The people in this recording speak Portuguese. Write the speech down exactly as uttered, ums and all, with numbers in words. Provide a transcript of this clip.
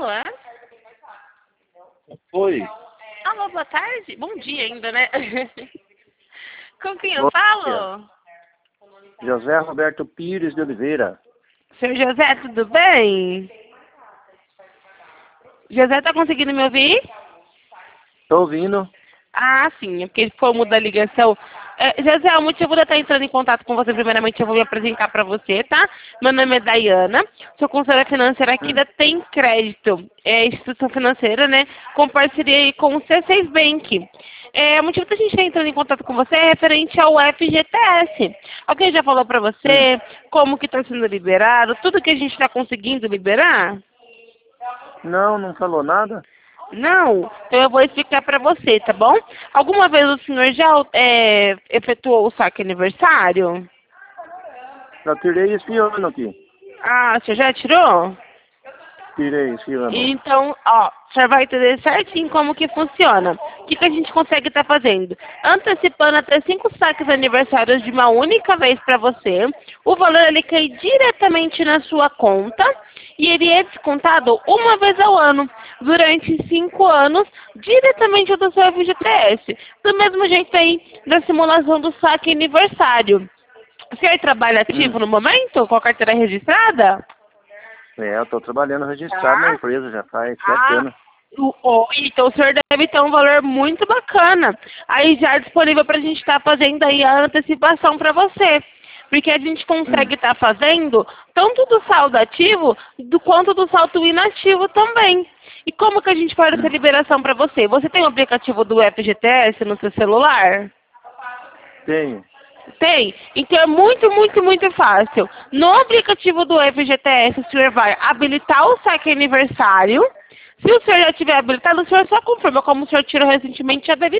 Alô, é? Oi. Alô, boa tarde. Bom dia ainda, né? Com quem eu Bom falo? José Roberto Pires de Oliveira. Senhor José, tudo bem? José, tá conseguindo me ouvir? Tô ouvindo. Ah, sim, é porque ficou muda a ligação. É, José, o motivo de eu estar entrando em contato com você, primeiramente, eu vou me apresentar para você, tá? Meu nome é Dayana, sou consultora financeira aqui Hum. da Tem Crédito, é instituição financeira, né? Com parceria aí com o C seis Bank. É, o motivo da gente estar entrando em contato com você é referente ao F G T S. Alguém já falou para Hum. você como que está sendo liberado, tudo que a gente está conseguindo liberar? Não, não falou nada? Não? Então eu vou explicar para você, tá bom? Alguma vez o senhor já é, efetuou o saque aniversário? Eu tirei esse ano aqui. Ah, o senhor já tirou? Tirei esse ano. Então, ó, o senhor vai entender certinho como que funciona. O que, que a gente consegue estar fazendo? Antecipando até cinco saques aniversários de uma única vez para você. O valor ele cai diretamente na sua conta e ele é descontado uma vez ao ano, durante cinco anos, diretamente do seu F G T S. Do mesmo jeito aí da simulação do saque aniversário. O senhor trabalha Hum. ativo no momento, com a carteira registrada? É, eu tô trabalhando registrado na empresa já faz sete Ah, anos. o, o- então o senhor deve ter um valor muito bacana. Aí já disponível para a gente estar fazendo aí a antecipação para você. Porque a gente Hum. consegue estar fazendo tanto do saldo ativo do, quanto do saldo inativo também. E como que a gente faz essa Hum. liberação para você? Você tem o aplicativo do F G T S no seu celular? Tenho. Tem? Então é muito, muito, muito fácil. No aplicativo do F G T S, o senhor vai habilitar o saque aniversário. Se o senhor já tiver habilitado, o senhor só confirma. Como o senhor tirou recentemente, já deve